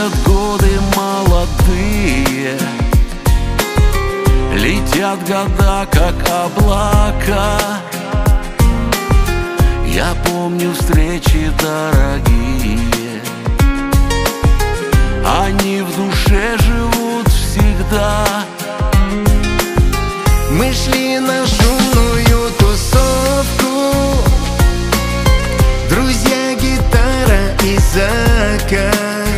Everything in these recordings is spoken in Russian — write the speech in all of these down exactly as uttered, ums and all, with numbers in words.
Летят годы молодые, летят года, как облака. Я помню встречи дорогие, они в душе живут всегда. Мы шли на шумную тусовку, друзья, гитара и закат,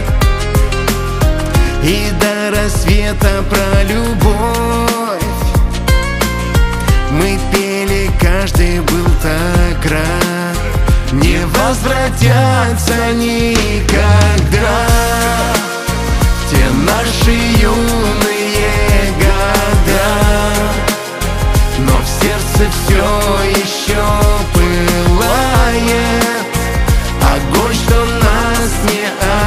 и до рассвета про любовь мы пели, каждый был так рад. Не возвратятся никогда те наши юные года, но в сердце все еще пылает огонь, что нас не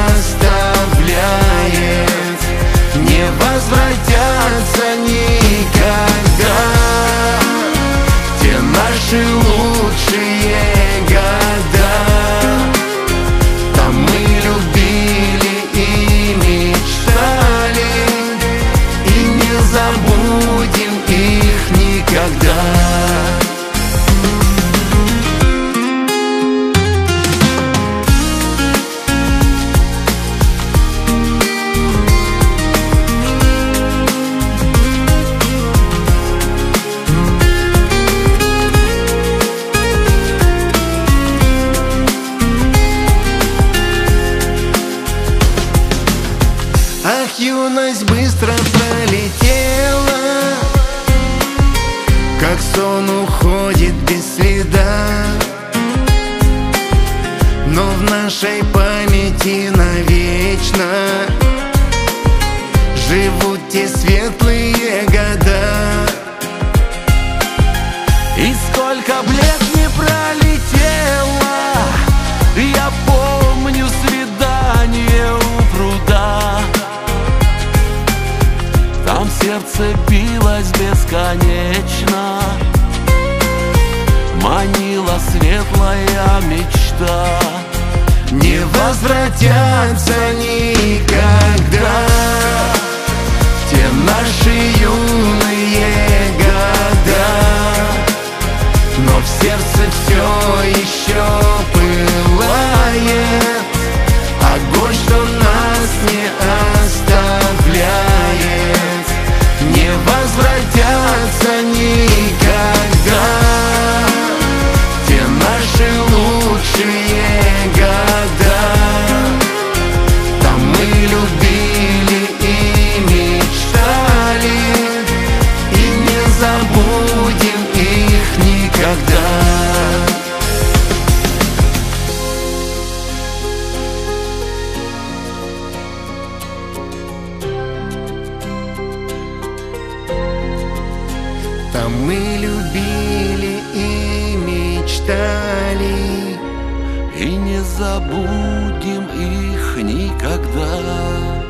оставляет. Не возвратятся никогда те наши лучшие года. Там мы любили и мечтали, и не забудем их никогда. Ах, юность быстро пролетела, как сон уходит без следа, но в нашей памяти навечно живут те светлые года. И сколько б лет не пролетело, я помню свидание у пруда. Там сердце билось бесконечно, манила светлая мечта. Не возвратятся никогда те наши юные года, но в сердце все еще пылает огонь, что нас не оставляет. Не возвратятся никогда те наши лучшие года. Там мы любили и мечтали, и не забудем их никогда. Там мы любили и мечтали, И не забудем их никогда.